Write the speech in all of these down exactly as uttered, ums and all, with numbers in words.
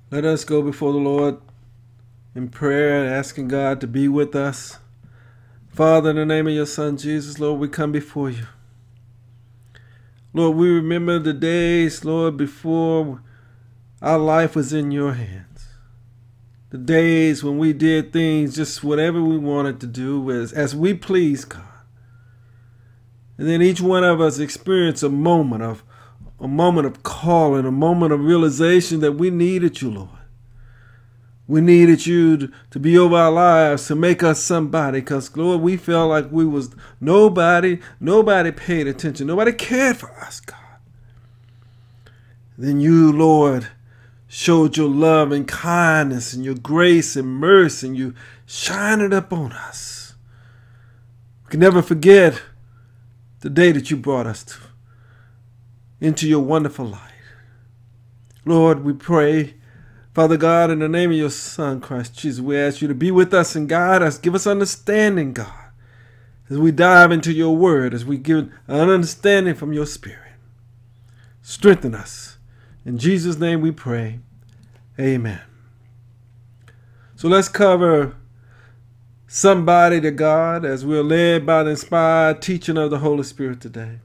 Let us go before the Lord in prayer, asking God to be with us. Father, in the name of your Son, Jesus, Lord, we come before you. Lord, we remember the days, Lord, before our life was in your hands. The days when we did things just whatever we wanted to do as, as we please, God. And then each one of us experienced a moment of a moment of calling, a moment of realization that we needed you, Lord. We needed you to, to be over our lives, to make us somebody, because, Lord, we felt like we was nobody, nobody paid attention, nobody cared for us, God. Then you, Lord, showed your love and kindness and your grace and mercy, and you shined it up on us. We can never forget the day that you brought us to, into your wonderful light. Lord, we pray, Father God, in the name of your Son, Christ Jesus, we ask you to be with us and guide us. Give us understanding, God, as we dive into your word, as we give an understanding from your Spirit. Strengthen us. In Jesus' name we pray. Amen. So let's cover somebody to God as we're led by the inspired teaching of the Holy Spirit today.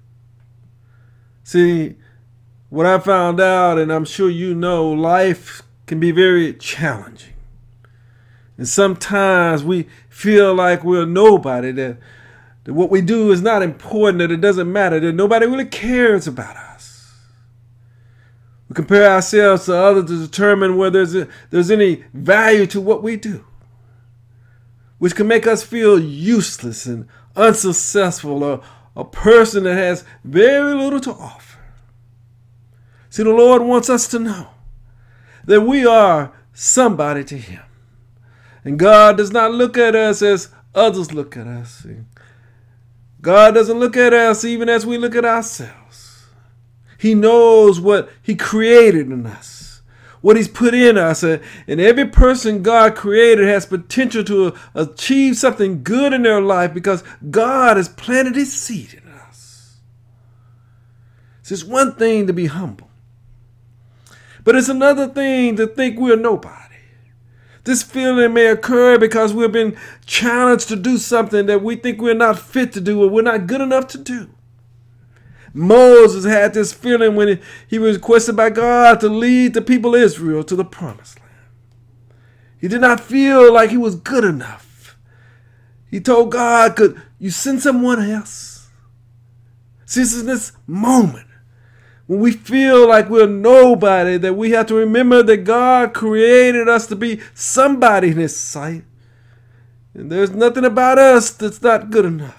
See, what I found out, and I'm sure you know, life can be very challenging. And sometimes we feel like we're nobody, that, that what we do is not important, that it doesn't matter, that nobody really cares about us. We compare ourselves to others to determine whether there's, a, there's any value to what we do, which can make us feel useless and unsuccessful, or a person that has very little to offer. See, the Lord wants us to know that we are somebody to him. And God does not look at us as others look at us. God doesn't look at us even as we look at ourselves. He knows what he created in us, what he's put in us. And every person God created has potential to achieve something good in their life because God has planted his seed in us. So it's one thing to be humble, but it's another thing to think we're nobody. This feeling may occur because we've been challenged to do something that we think we're not fit to do or we're not good enough to do. Moses had this feeling when he was requested by God to lead the people of Israel to the promised land. He did not feel like he was good enough. He told God, could you send someone else? See, this is this moment when we feel like we're nobody, that we have to remember that God created us to be somebody in his sight. And there's nothing about us that's not good enough.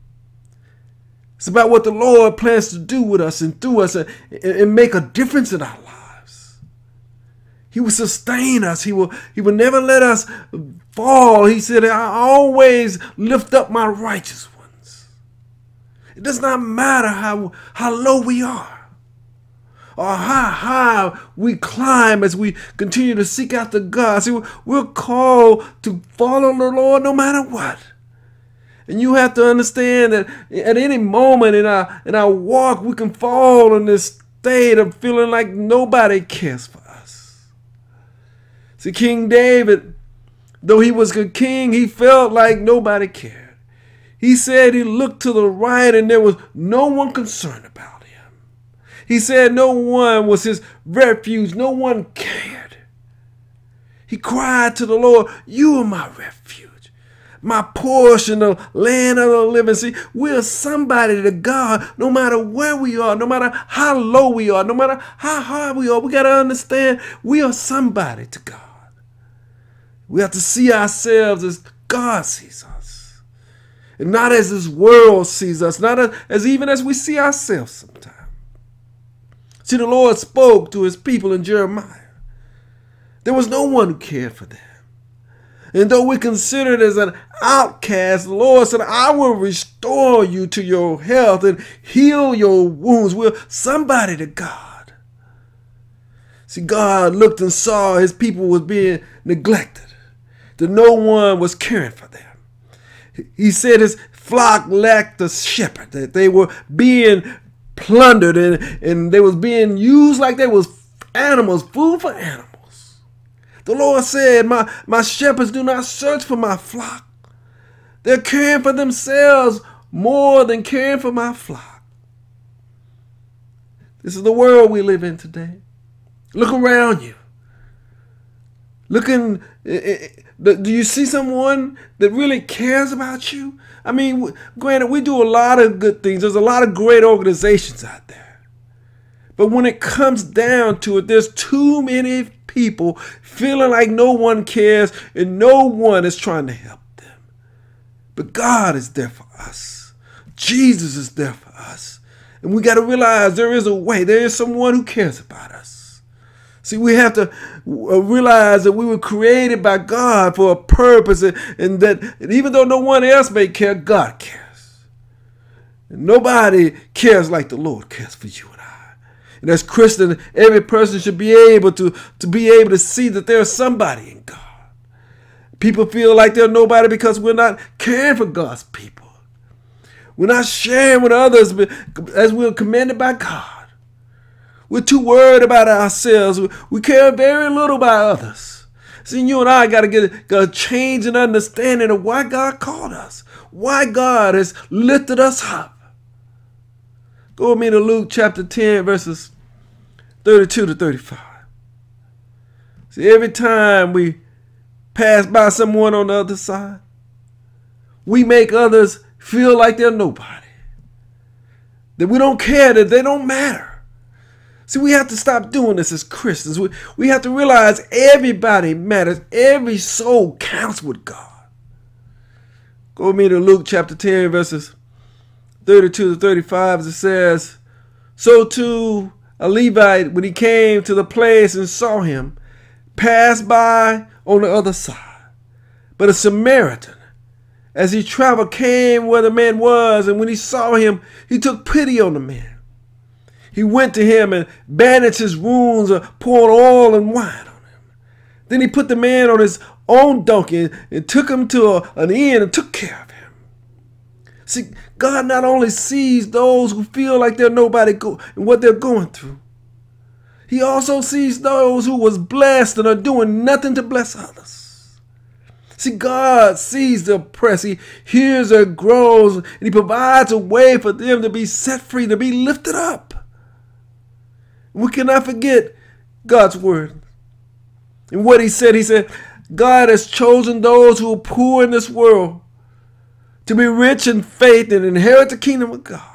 It's about what the Lord plans to do with us and through us and, and make a difference in our lives. He will sustain us. He will, he will never let us fall. He said, I always lift up my righteous ones. It does not matter how, how low we are or how high we climb as we continue to seek after God. See, we're called to follow the Lord no matter what. And you have to understand that at any moment in our in our walk, we can fall in this state of feeling like nobody cares for us. See, King David, though he was a king, he felt like nobody cared. He said he looked to the right and there was no one concerned about him. He said no one was his refuge. No one cared. He cried to the Lord, you are my refuge, my portion of land of the living. See, we're somebody to God no matter where we are, no matter how low we are, no matter how high we are. We got to understand we are somebody to God. We have to see ourselves as God sees us, and not as this world sees us, not as, as even as we see ourselves sometimes. See, the Lord spoke to his people in Jeremiah. There was no one who cared for them. And though we're considered as an outcast, the Lord said, I will restore you to your health and heal your wounds. We're somebody to God. See, God looked and saw his people was being neglected, that no one was caring for them. He said his flock lacked a shepherd, that they were being plundered and, and they was being used like they was animals, food for animals. The Lord said, my, my shepherds do not search for my flock. They're caring for themselves more than caring for my flock. This is the world we live in today. Look around you. Looking, do you see someone that really cares about you? I mean, granted, we do a lot of good things. There's a lot of great organizations out there. But when it comes down to it, there's too many people feeling like no one cares and no one is trying to help them. But God is there for us. Jesus is there for us. And we got to realize there is a way. There is someone who cares about us. See, we have to realize that we were created by God for a purpose, and, and that and even though no one else may care, God cares. And nobody cares like the Lord cares for you and I. And as Christians, every person should be able to, to be able to see that there's somebody in God. People feel like they're nobody because we're not caring for God's people. We're not sharing with others as we're commanded by God. We're too worried about ourselves. We care very little about others. See, you and I got to get a change in understanding of why God called us, why God has lifted us up. Go with me to Luke chapter ten, verses thirty-two to thirty-five. See, every time we pass by someone on the other side, we make others feel like they're nobody, that we don't care, that they don't matter. See, we have to stop doing this as Christians. We, we have to realize everybody matters. Every soul counts with God. Go with me to Luke chapter ten, verses thirty-two to thirty-five, as it says, so too a Levite, when he came to the place and saw him, passed by on the other side. But a Samaritan, as he traveled, came where the man was, and when he saw him, he took pity on the man. He went to him and bandaged his wounds, or poured oil and wine on him. Then he put the man on his own donkey and took him to a, an inn and took care of him. See, God not only sees those who feel like they're nobody go and what they're going through, he also sees those who was blessed and are doing nothing to bless others. See, God sees the oppressed. He hears their groans, and he provides a way for them to be set free, to be lifted up. We cannot forget God's word. And what he said, he said, God has chosen those who are poor in this world to be rich in faith and inherit the kingdom of God.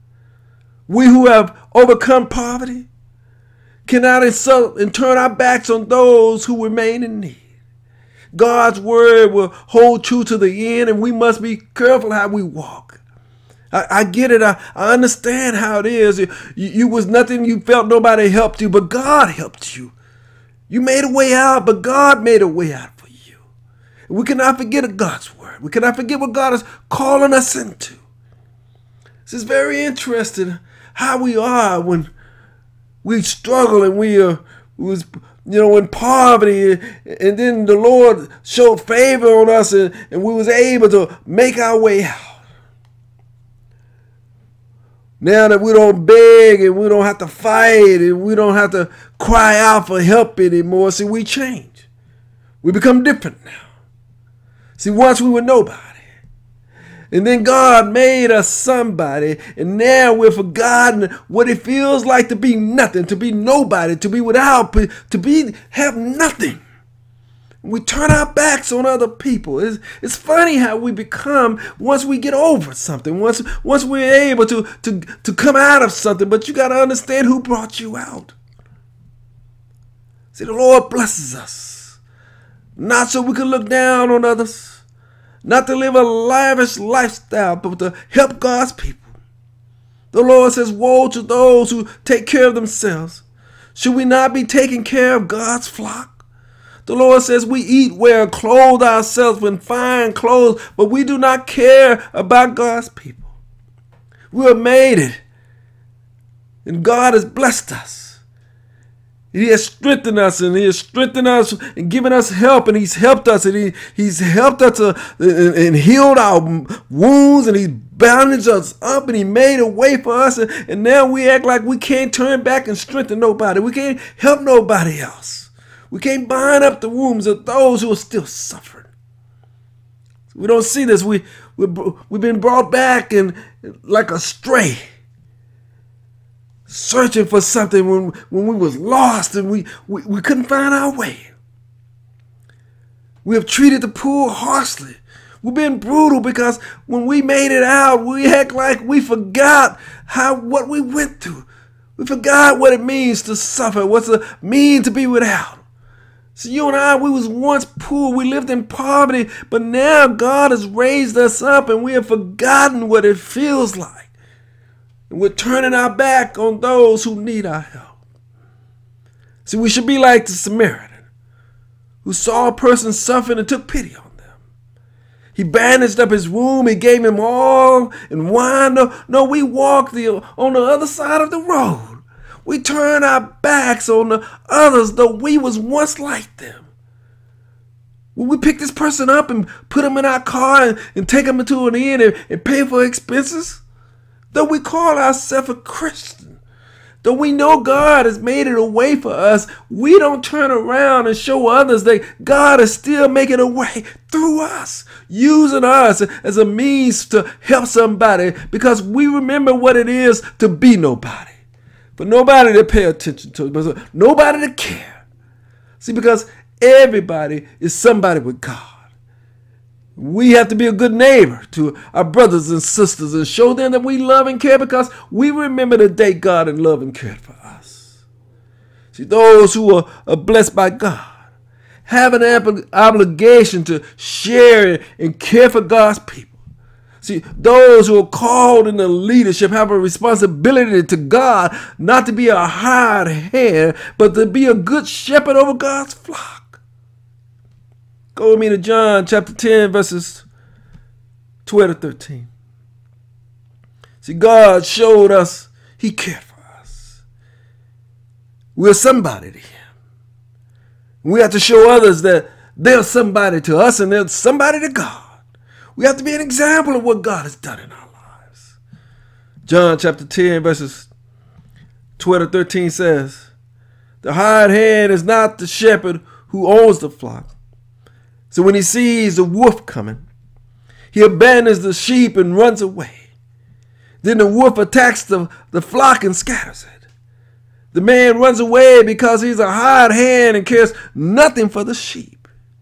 We who have overcome poverty cannot insult and turn our backs on those who remain in need. God's word will hold true to the end, and we must be careful how we walk. I, I get it. I, I understand how it is. You, you was nothing. You felt nobody helped you, but God helped you. You made a way out, but God made a way out for you. We cannot forget God's word. We cannot forget what God is calling us into. This is very interesting how we are when we struggle and we are, was, you know, in poverty, and then the Lord showed favor on us, and, and we was able to make our way out. Now that we don't beg and we don't have to fight and we don't have to cry out for help anymore, see, we change. We become different now. See, once we were nobody. And then God made us somebody, and now we're forgotten what it feels like to be nothing, to be nobody, to be without, to be have nothing. We turn our backs on other people. It's, it's funny how we become once we get over something, once once we're able to, to, to come out of something, but you got to understand who brought you out. See, the Lord blesses us, not so we can look down on others, not to live a lavish lifestyle, but to help God's people. The Lord says, woe to those who take care of themselves. Should we not be taking care of God's flock? The Lord says we eat, wear, and clothe ourselves in fine clothes, but we do not care about God's people. We are made it, and God has blessed us. He has strengthened us, and He has strengthened us and given us help, and He's helped us, and he, He's helped us uh, and, and healed our wounds, and He's bandaged us up, and He made a way for us, and, and now we act like we can't turn back and strengthen nobody. We can't help nobody else. We can't bind up the wounds of those who are still suffering. We don't see this. We, we, we've been brought back and like a stray, searching for something when, when we was lost and we, we, we couldn't find our way. We have treated the poor harshly. We've been brutal because when we made it out, we act like we forgot how what we went through. We forgot what it means to suffer, what's it mean to be without. So you and I, we was once poor, we lived in poverty, but now God has raised us up and we have forgotten what it feels like. And we're turning our back on those who need our help. See, we should be like the Samaritan who saw a person suffering and took pity on them. He bandaged up his wound, he gave him all and wine. No, no, we walked the, on the other side of the road. We turn our backs on the others, though we was once like them. When we pick this person up and put them in our car and, and take them into an inn and, and pay for expenses, though we call ourselves a Christian, though we know God has made it a way for us, we don't turn around and show others that God is still making a way through us, using us as a means to help somebody because we remember what it is to be nobody. For nobody to pay attention to, but nobody to care. See, because everybody is somebody with God. We have to be a good neighbor to our brothers and sisters and show them that we love and care because we remember the day God had loved and cared for us. See, those who are, are blessed by God have an ob- obligation to share and care for God's people. See, those who are called into leadership have a responsibility to God not to be a hired hand, but to be a good shepherd over God's flock. Go with me to John chapter ten, verses twelve to thirteen. See, God showed us he cared for us. We're somebody to him. We have to show others that they're somebody to us and they're somebody to God. We have to be an example of what God has done in our lives. John chapter ten, verses twelve to thirteen says, the hired hand is not the shepherd who owns the flock. So when he sees the wolf coming, he abandons the sheep and runs away. Then the wolf attacks the, the flock and scatters it. The man runs away because he's a hired hand and cares nothing for the sheep.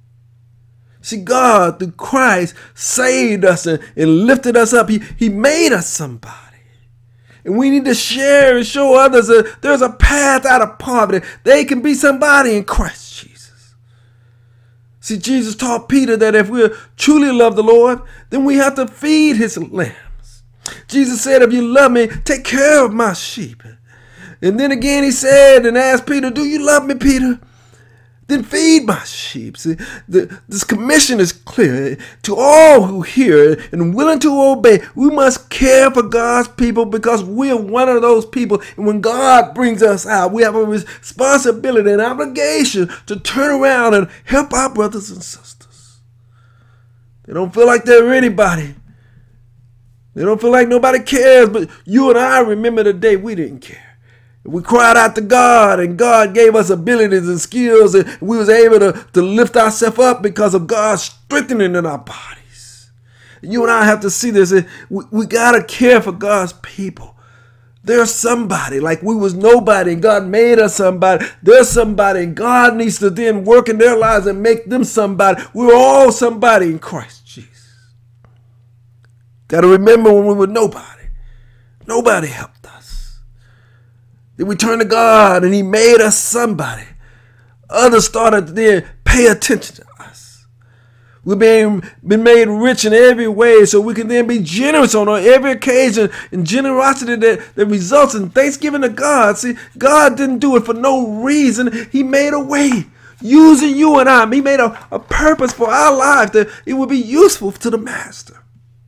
See, God, through Christ, saved us and, and lifted us up. He, he made us somebody. And we need to share and show others that there's a path out of poverty. They can be somebody in Christ Jesus. See, Jesus taught Peter that if we truly love the Lord, then we have to feed his lambs. Jesus said, if you love me, take care of my sheep. And then again he said and asked Peter, do you love me, Peter? Then feed my sheep. See, the, this commission is clear. To all who hear it and willing to obey, we must care for God's people because we are one of those people. And when God brings us out, we have a responsibility and obligation to turn around and help our brothers and sisters. They don't feel like they're anybody. They don't feel like nobody cares, but you and I remember the day we didn't care. We cried out to God, and God gave us abilities and skills, and we was able to, to lift ourselves up because of God's strengthening in our bodies. And you and I have to see this. We, we got to care for God's people. There's somebody, like we was nobody, and God made us somebody. There's somebody, and God needs to then work in their lives and make them somebody. We're all somebody in Christ Jesus. Got to remember when we were nobody. Nobody helped us. Then we turned to God and he made us somebody. Others started to then pay attention to us. We've been, been made rich in every way so we can then be generous on every occasion, and generosity that, that results in thanksgiving to God. See, God didn't do it for no reason. He made a way using you and I. He made a, a purpose for our life that it would be useful to the Master.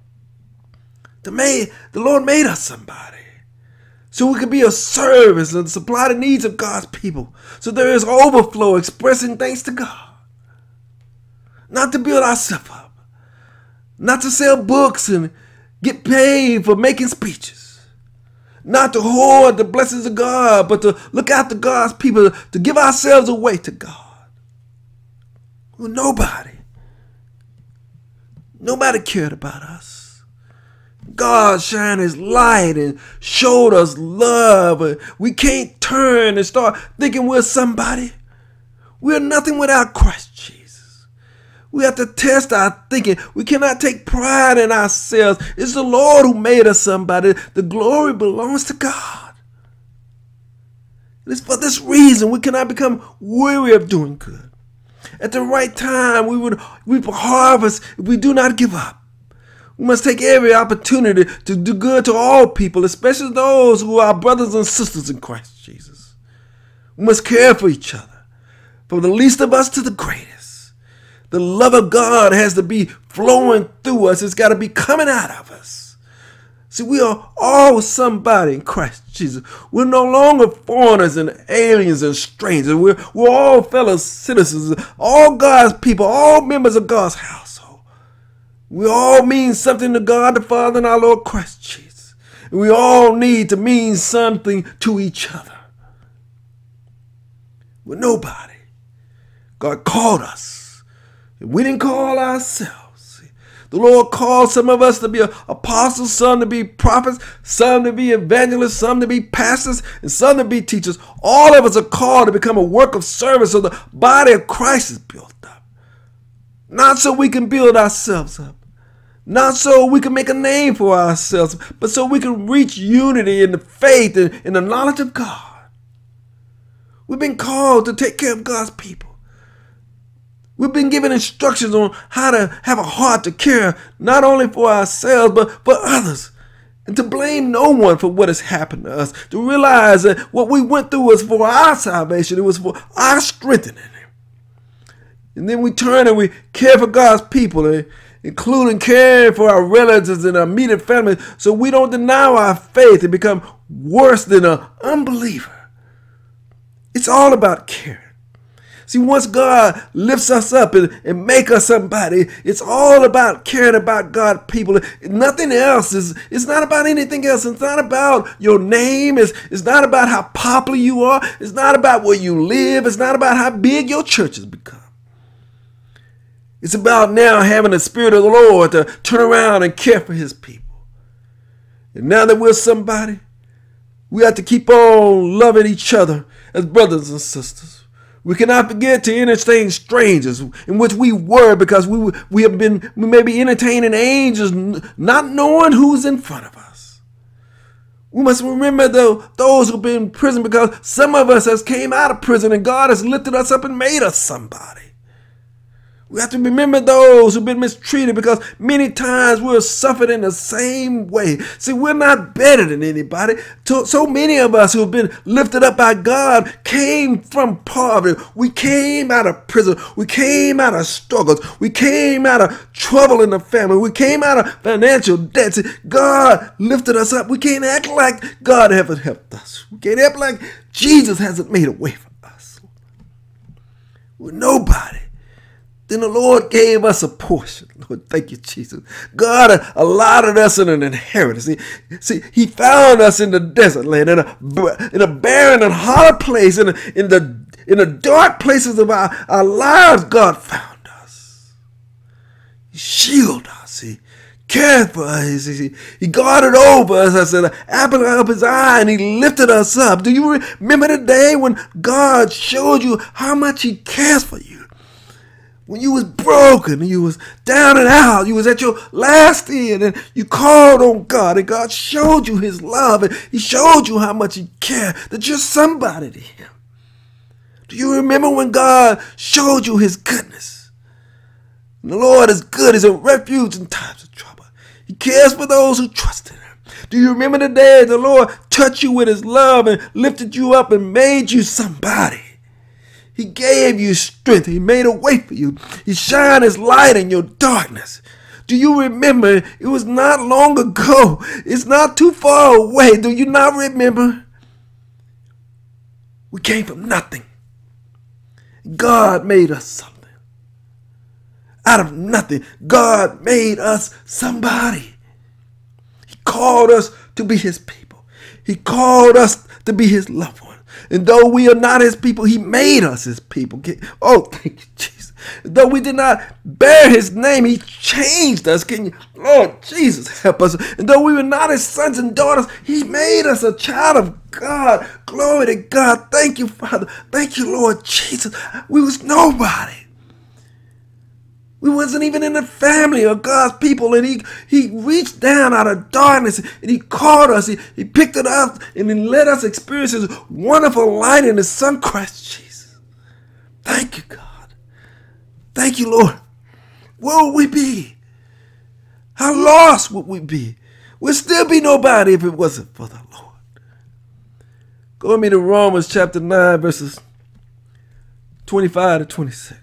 The, made, the Lord made us somebody. So we can be of service and supply the needs of God's people. So there is overflow expressing thanks to God. Not to build ourselves up. Not to sell books and get paid for making speeches. Not to hoard the blessings of God, but to look after God's people, to give ourselves away to God. Well, nobody. Nobody cared about us. God shined his light and showed us love. We can't turn and start thinking we're somebody. We're nothing without Christ Jesus. We have to test our thinking. We cannot take pride in ourselves. It's the Lord who made us somebody. The glory belongs to God. It is for this reason we cannot become weary of doing good. At the right time, we would reap a harvest if we do not give up. We must take every opportunity to do good to all people, especially those who are our brothers and sisters in Christ Jesus. We must care for each other, from the least of us to the greatest. The love of God has to be flowing through us. It's got to be coming out of us. See, we are all somebody in Christ Jesus. We're no longer foreigners and aliens and strangers. We're, we're all fellow citizens, all God's people, all members of God's household. We all mean something to God the Father and our Lord Christ Jesus. And we all need to mean something to each other. We're nobody. God called us. And we didn't call ourselves. The Lord called some of us to be apostles, some to be prophets, some to be evangelists, some to be pastors, and some to be teachers. All of us are called to become a work of service so the body of Christ is built up. Not so we can build ourselves up. Not so we can make a name for ourselves, but so we can reach unity in the faith and in the knowledge of God. We've been called to take care of God's people. We've been given instructions on how to have a heart to care not only for ourselves, but for others. And to blame no one for what has happened to us. To realize that what we went through was for our salvation. It was for our strengthening. And then we turn and we care for God's people, including caring for our relatives and our immediate family, so we don't deny our faith and become worse than an unbeliever. It's all about caring. See, once God lifts us up and, and make us somebody, it's all about caring about God's people. Nothing else is, it's not about anything else. It's not about your name. It's, it's not about how popular you are. It's not about where you live. It's not about how big your church has become. It's about now having the Spirit of the Lord to turn around and care for his people. And now that we're somebody, we have to keep on loving each other as brothers and sisters. We cannot forget to entertain strangers, in which we were, because we we have been we may be entertaining angels, not knowing who's in front of us. We must remember though those who've been in prison, because some of us has came out of prison and God has lifted us up and made us somebody. We have to remember those who've been mistreated, because many times we're suffered in the same way. See, we're not better than anybody. So, so many of us who've been lifted up by God came from poverty. We came out of prison. We came out of struggles. We came out of trouble in the family. We came out of financial debt. See, God lifted us up. We can't act like God hasn't helped us. We can't act like Jesus hasn't made a way for us. We're nobody. Then the Lord gave us a portion. Lord, thank you, Jesus. God allotted us in an inheritance. See, see he found us in the desert land, in a, in a barren and hard place, in, a, in, the, in the dark places of our, our lives. God found us. He shielded us. He cared for us. He, he guarded over us. I said, apple of his eye, and he lifted us up. Do you remember the day when God showed you how much he cares for you? When you was broken and you was down and out, you was at your last end and you called on God and God showed you his love and he showed you how much he cared, that you're somebody to him. Do you remember when God showed you his goodness? And the Lord is good. He's a refuge in times of trouble. He cares for those who trust in him. Do you remember the day the Lord touched you with his love and lifted you up and made you somebody? He gave you strength. He made a way for you. He shined his light in your darkness. Do you remember? It was not long ago. It's not too far away. Do you not remember? We came from nothing. God made us something. Out of nothing, God made us somebody. He called us to be his people. He called us to be his loved ones. And though we are not his people, he made us his people. Oh, thank you, Jesus. Though we did not bear his name, he changed us. Can you, Lord Jesus, help us. And though we were not his sons and daughters, he made us a child of God. Glory to God. Thank you, Father. Thank you, Lord Jesus. We was nobody. We wasn't even in the family of God's people, and he, he reached down out of darkness, and he called us, he, he picked it up, and he let us experience his wonderful light in his son, Christ Jesus. Thank you, God. Thank you, Lord. Where would we be? How lost would we be? We'd still be nobody if it wasn't for the Lord. Go with me to Romans chapter nine, verses twenty-five to twenty-six.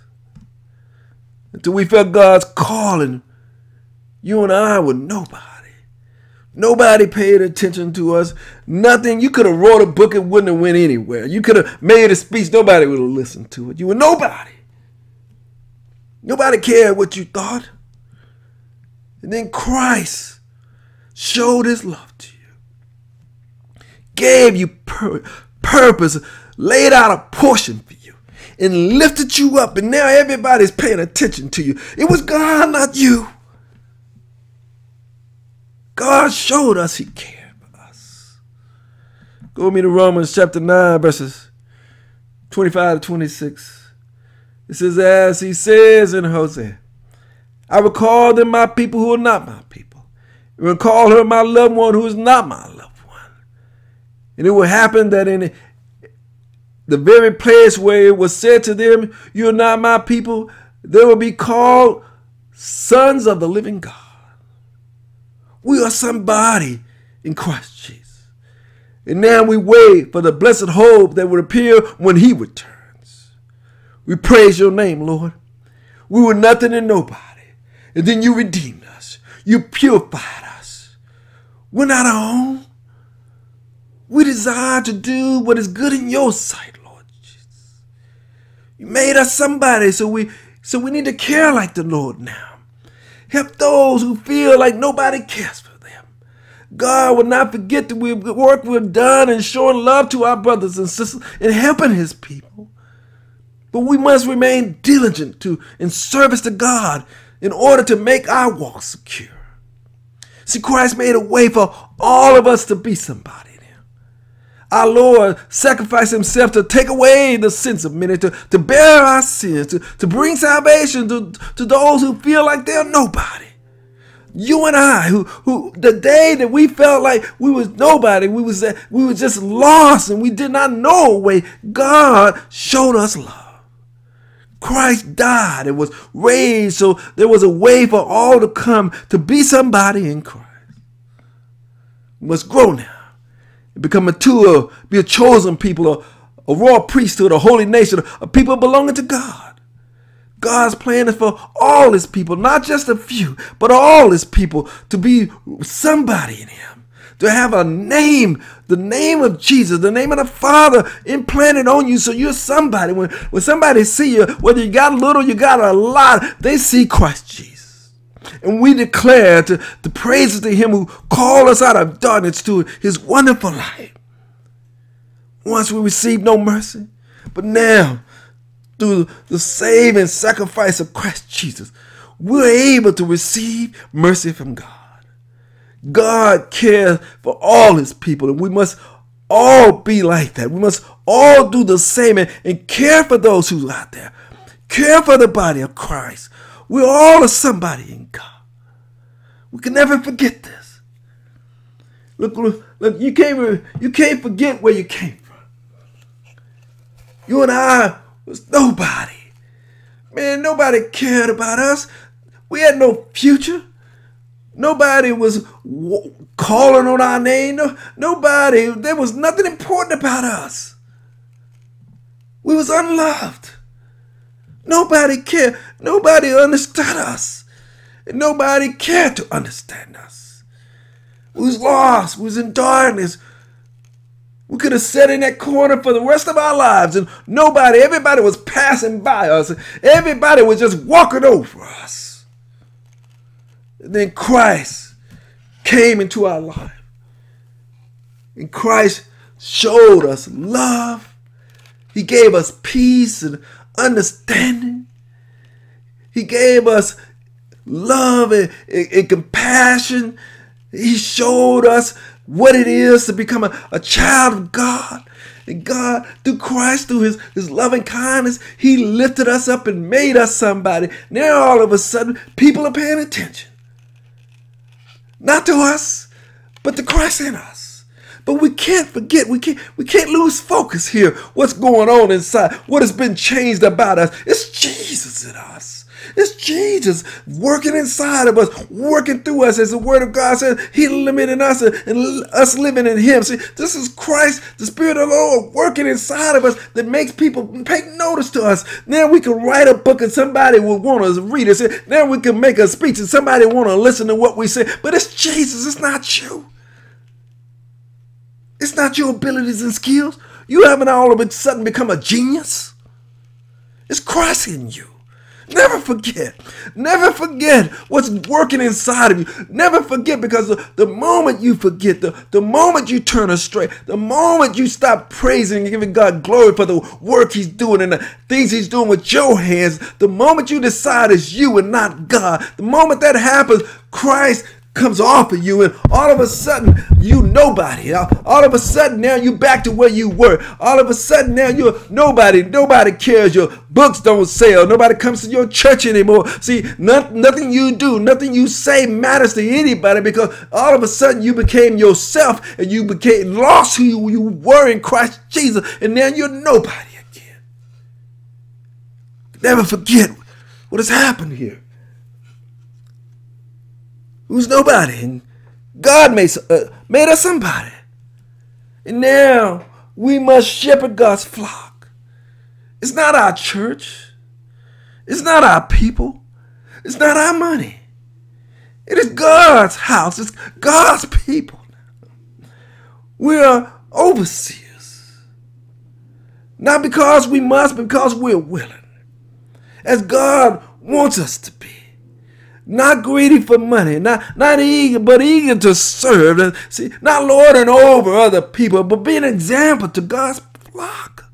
Until we felt God's calling, you and I were nobody. Nobody paid attention to us. Nothing. You could have wrote a book, it wouldn't have went anywhere. You could have made a speech, nobody would have listened to it. You were nobody. Nobody cared what you thought. And then Christ showed his love to you, gave you pur- purpose, laid out a portion for you, and lifted you up, and now everybody's paying attention to you. It was God, not you. God showed us he cared for us. Go with me to Romans chapter nine, verses twenty-five to twenty-six. It says, as he says in Hosea, I will call them my people who are not my people. I will call her my loved one who is not my loved one. And it will happen that in the very place where it was said to them, you are not my people, they will be called sons of the living God. We are somebody in Christ Jesus. And now we wait for the blessed hope that will appear when he returns. We praise your name, Lord. We were nothing and nobody. And then you redeemed us. You purified us. We're not our own. We desire to do what is good in your sight, Lord Jesus. You made us somebody, so we so we need to care like the Lord now. Help those who feel like nobody cares for them. God will not forget the work we've done in showing love to our brothers and sisters and helping his people. But we must remain diligent to in service to God in order to make our walk secure. See, Christ made a way for all of us to be somebody. Our Lord sacrificed himself to take away the sins of many, to, to bear our sins, to, to bring salvation to, to those who feel like they're nobody. You and I, who, who the day that we felt like we was nobody, we was we were just lost and we did not know a way, God showed us love. Christ died and was raised so there was a way for all to come to be somebody in Christ. We must grow now. Become mature, be a chosen people, a, a royal priesthood, a holy nation, a people belonging to God. God's plan is for all his people, not just a few, but all his people to be somebody in him, to have a name, the name of Jesus, the name of the Father implanted on you so you're somebody. When, when somebody see you, whether you got a little, you got a lot, they see Christ Jesus. And we declare to, the praises to him who called us out of darkness to his wonderful light. Once we received no mercy, but now through the saving sacrifice of Christ Jesus, we're able to receive mercy from God. God cares for all his people, and we must all be like that. We must all do the same and, and care for those who are out there. Care for the body of Christ. We're all a somebody in God. We can never forget this. Look, look, look, you can't, you can't forget where you came from. You and I was nobody. Man, nobody cared about us. We had no future. Nobody was w- calling on our name. No, nobody, there was nothing important about us. We was unloved. Nobody cared. Nobody understood us. And nobody cared to understand us. We was lost. We was in darkness. We could have sat in that corner for the rest of our lives and nobody, everybody was passing by us. Everybody was just walking over us. And then Christ came into our life. And Christ showed us love. He gave us peace and understanding. He gave us love and, and, and compassion. He showed us what it is to become a, a child of God. And God, through Christ, through his, his loving kindness, he lifted us up and made us somebody. Now all of a sudden, people are paying attention. Not to us, but to Christ in us. But we can't forget, we can't, we can't lose focus here. What's going on inside? What has been changed about us? It's Jesus in us. It's Jesus working inside of us, working through us. As the word of God says, he living in us and us living in him. See, this is Christ, the Spirit of the Lord, working inside of us that makes people take notice to us. Now we can write a book and somebody will want to read it. Now we can make a speech and somebody want to listen to what we say. But it's Jesus, it's not you. It's not your abilities and skills. You haven't all of a sudden become a genius. It's Christ in you. Never forget. Never forget what's working inside of you. Never forget, because the, the moment you forget, the, the moment you turn astray, the moment you stop praising and giving God glory for the work he's doing and the things he's doing with your hands, the moment you decide it's you and not God, the moment that happens, Christ comes off of you, and all of a sudden you nobody. All of a sudden now you back to where you were. All of a sudden now you're nobody. Nobody cares. Your books don't sell. Nobody comes to your church anymore. See, not, nothing you do, nothing you say matters to anybody, because all of a sudden you became yourself and you became lost who you, you were in Christ Jesus, and now you're nobody again. Never forget what has happened here. Who's nobody, and God made, uh, made us somebody. And now we must shepherd God's flock. It's not our church. It's not our people. It's not our money. It is God's house. It's God's people. We are overseers. Not because we must, but because we're willing. As God wants us to be. Not greedy for money, not, not eager, but eager to serve. See, not lording over other people, but be an example to God's flock.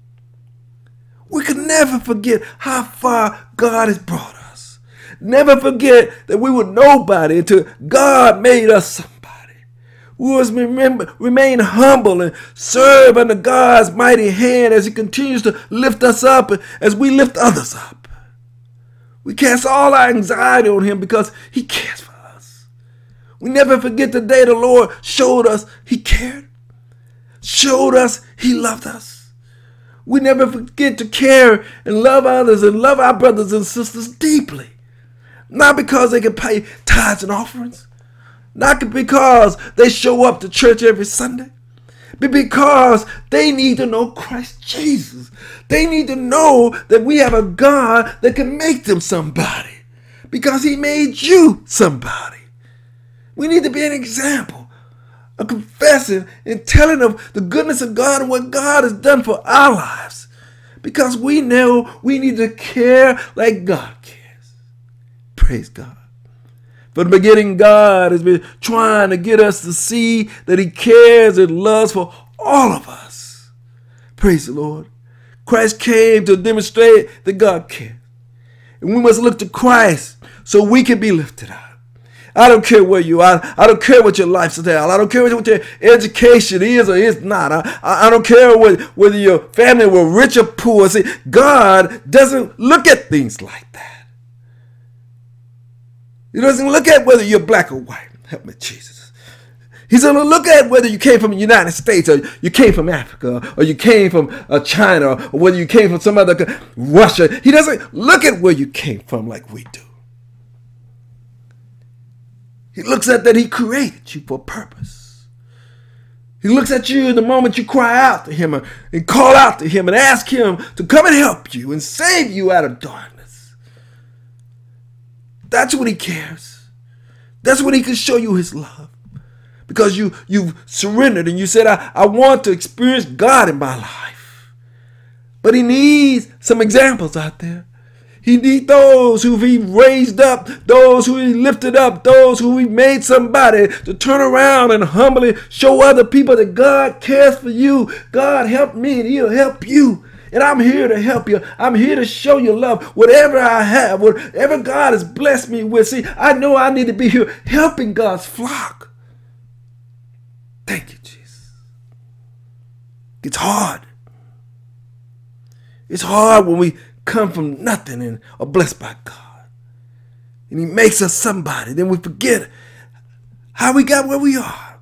We can never forget how far God has brought us. Never forget that we were nobody until God made us somebody. We must remember, remain humble and serve under God's mighty hand as he continues to lift us up, as we lift others up. We cast all our anxiety on him because he cares for us. We never forget the day the Lord showed us he cared, showed us he loved us. We never forget to care and love others and love our brothers and sisters deeply. Not because they can pay tithes and offerings, not because they show up to church every Sunday, but because they need to know Christ Jesus. They need to know that we have a God that can make them somebody, because he made you somebody. We need to be an example of confessing and telling of the goodness of God and what God has done for our lives, because we know we need to care like God cares. Praise God. From the beginning, God has been trying to get us to see that he cares and loves for all of us. Praise the Lord. Christ came to demonstrate that God cares. And we must look to Christ so we can be lifted up. I don't care where you are. I don't care what your lifestyle. I don't care what your education is or is not. I, I don't care whether, whether your family were rich or poor. See, God doesn't look at things like that. He doesn't look at whether you're black or white. Help me, Jesus. He's going to look at whether you came from the United States or you came from Africa or you came from uh, China or whether you came from some other country, Russia. He doesn't look at where you came from like we do. He looks at that he created you for a purpose. He looks at you in the moment you cry out to him and call out to him and ask him to come and help you and save you out of darkness. That's when he cares. That's when he can show you his love. Because you, you've surrendered and you said, I, I want to experience God in my life. But he needs some examples out there. He needs those who he raised up, those who he lifted up, those who he made somebody to turn around and humbly show other people that God cares for you. God helped me and he'll help you And I'm here to help you. I'm here to show you love. Whatever I have, whatever God has blessed me with. See, I know I need to be here helping God's flock. Thank you, Jesus. It's hard. It's hard when we come from nothing and are blessed by God. And he makes us somebody. Then we forget how we got where we are.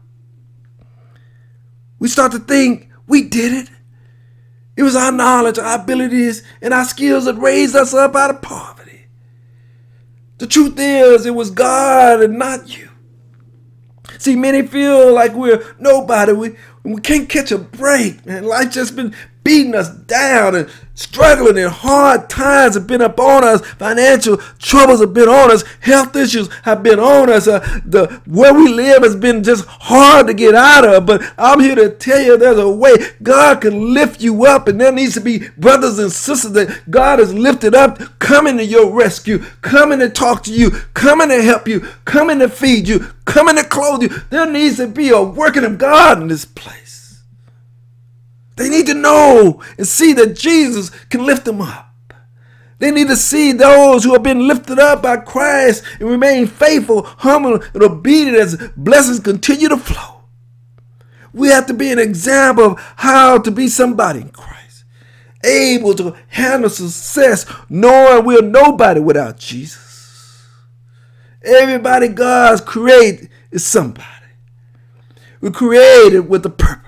We start to think we did it. It was our knowledge, our abilities, and our skills that raised us up out of poverty. The truth is, it was God and not you. See, many feel like we're nobody. We, we can't catch a break, man. Life just been beating us down and struggling, and hard times have been upon us. Financial troubles have been on us. Health issues have been on us. Uh, the where we live has been just hard to get out of. But I'm here to tell you there's a way God can lift you up, and there needs to be brothers and sisters that God has lifted up, coming to your rescue, coming to talk to you, coming to help you, coming to feed you, coming to clothe you. There needs to be a working of God in this place. They need to know and see that Jesus can lift them up. They need to see those who have been lifted up by Christ and remain faithful, humble, and obedient as blessings continue to flow. We have to be an example of how to be somebody in Christ, able to handle success, knowing we're nobody without Jesus. Everybody God's created is somebody. We're created with a purpose.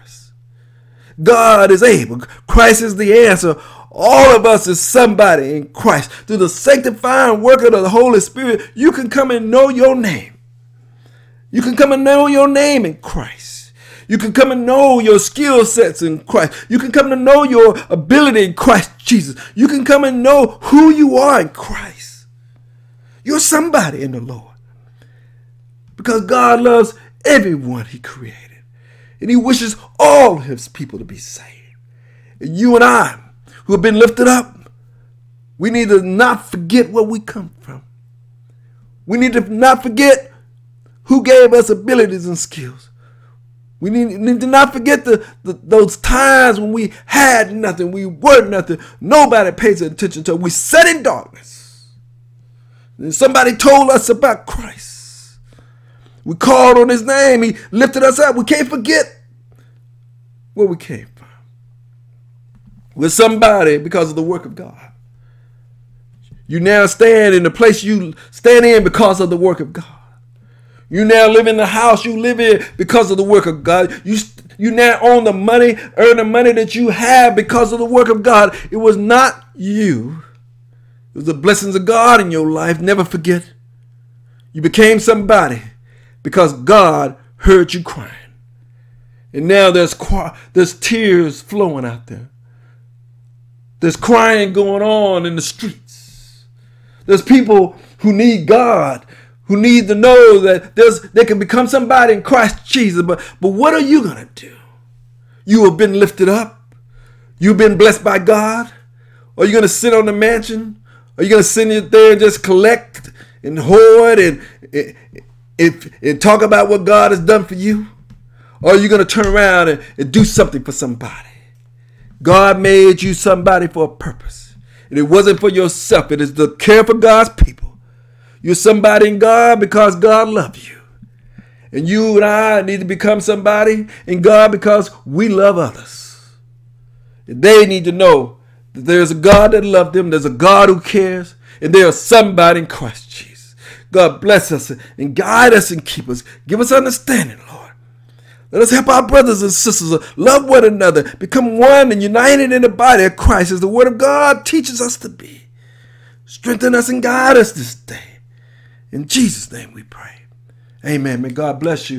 God is able. Christ is the answer. All of us is somebody in Christ. Through the sanctifying work of the Holy Spirit, you can come and know your name. You can come and know your name in Christ. You can come and know your skill sets in Christ. You can come to know your ability in Christ Jesus. You can come and know who you are in Christ. You're somebody in the Lord. Because God loves everyone he created. And he wishes all his people to be saved. And you and I, who have been lifted up, we need to not forget where we come from. We need to not forget who gave us abilities and skills. We need, need to not forget the, the those times when we had nothing, we were nothing, nobody pays attention to us. We sat in darkness. And somebody told us about Christ. We called on his name. He lifted us up. We can't forget where we came from. We're somebody because of the work of God. You now stand in the place you stand in because of the work of God. You now live in the house you live in because of the work of God. You, you now own the money, earn the money that you have because of the work of God. It was not you. It was the blessings of God in your life. Never forget. You became somebody because God heard you crying. And now there's there's tears flowing out there. There's crying going on in the streets. There's people who need God, who need to know that there's they can become somebody in Christ Jesus. But, but what are you going to do? You have been lifted up. You've been blessed by God. Are you going to sit on the mansion? Are you going to sit there and just collect and hoard and, and, and, and talk about what God has done for you? Or are you going to turn around and, and do something for somebody? God made you somebody for a purpose. And it wasn't for yourself. It is to care for God's people. You're somebody in God because God loves you. And you and I need to become somebody in God because we love others. And they need to know that there's a God that loves them. There's a God who cares. And there's somebody in Christ Jesus. God bless us and guide us and keep us. Give us understanding, Lord. Let us help our brothers and sisters love one another, become one and united in the body of Christ as the word of God teaches us to be. Strengthen us and guide us this day. In Jesus' name we pray. Amen. May God bless you.